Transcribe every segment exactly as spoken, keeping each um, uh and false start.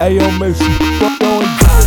Hey, yo, make some going.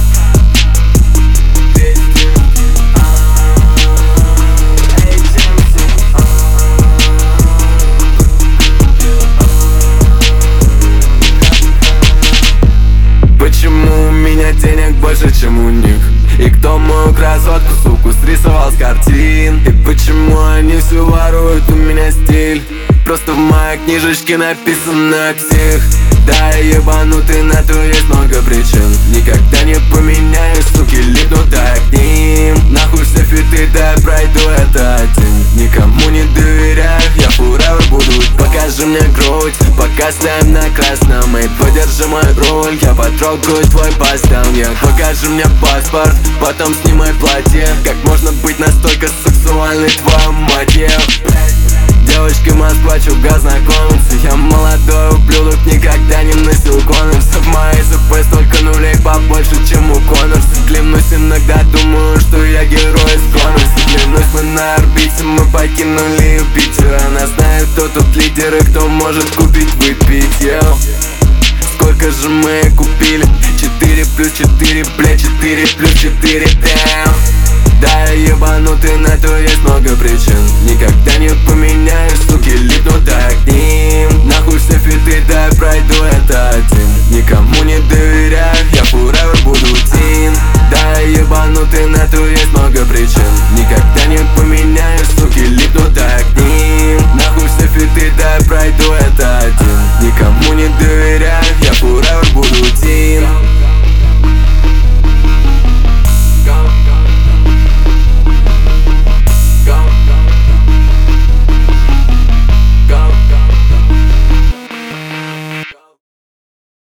Почему у меня денег больше, чем у них? И кто мою красотку, суку, срисовал с картин? И почему они все воруют у меня стиль? Просто в моей книжечке написано псих. Да, я ебанутый, на то есть много причин. Никогда не поменяюсь, суки, липну так к ним. Нахуй все фиты, да я пройду это один. Никому не доверяю, я forever буду. Покажи мне грудь, пока стоим на красном. И подержи мой руль, я потрогаю твой постамент. Покажи мне паспорт, потом снимай платье. Как можно быть настолько сексуальной, твою мать, yeah. Девочки, Москва, чуга, знакомиться. Я молодой ублюдок, никогда не носил конверсы. В моей ЗП столько нулей побольше, чем у Коннорса. Клянусь, иногда думаю, что я герой из комикса. Клянусь, мы на орбите, мы покинули Юпитер. Она знает, кто тут лидер и кто может купить, выпить, yo. Сколько же мы купили? Четыре плюс четыре, бля, четыре плюс четыре, damn. Да, я ебанутый, на то есть много причин. Никогда не поменяюсь, суки, липну так к ним. Нахуй все фиты, да я пройду это один.